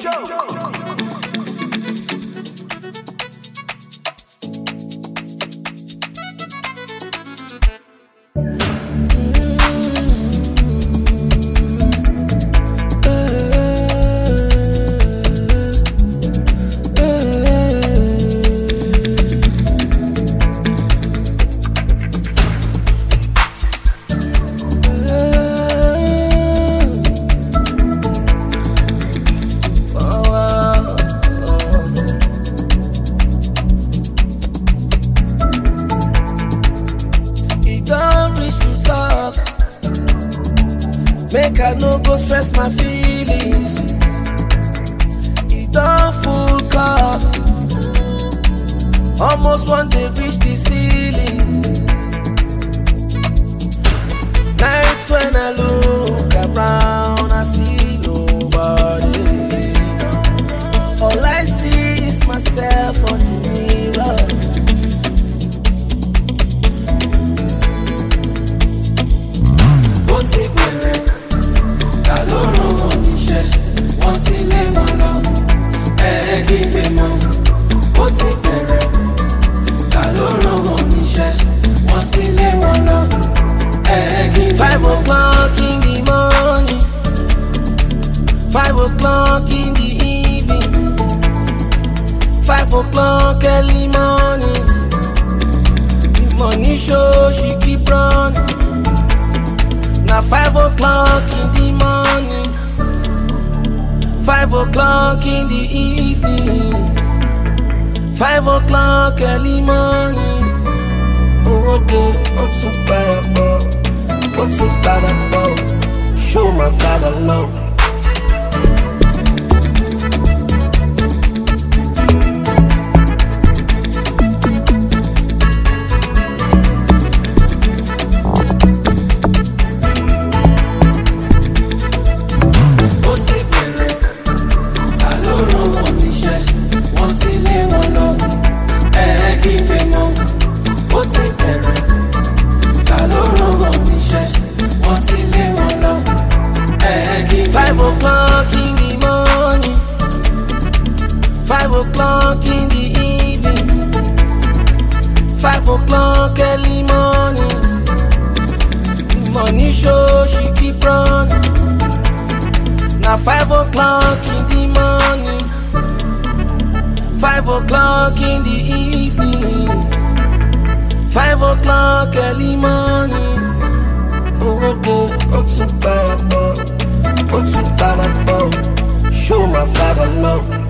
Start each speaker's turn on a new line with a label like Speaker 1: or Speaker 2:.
Speaker 1: Make I no go stress my feelings. It don't full car. Almost one day reach the ceiling. Nights when I look around, I see nobody. All I see is myself on the mirror.
Speaker 2: Wọ́n ti lé wọn lọ, kígbe mọ́. Ó ti bẹ̀rẹ̀, ta ló rán wọn níṣẹ́? Wọ́n ti lé wọn lọ, kígbe mọ́.
Speaker 1: 5 o'clock in the morning, 5 o'clock in the evening, 5 o'clock early morning. The money show she keep running. Now 5 o'clock in the morning, 5 o'clock in the evening, 5 o'clock early morning. Oh, okay, what's so bad about? What's so bad about? Show my God alone. Early morning, money show she keep running. Now 5 o'clock in the morning, 5 o'clock in the evening, 5 o'clock early morning. Oh, okay, what's so bad about? What's so bad about? Show my God alone.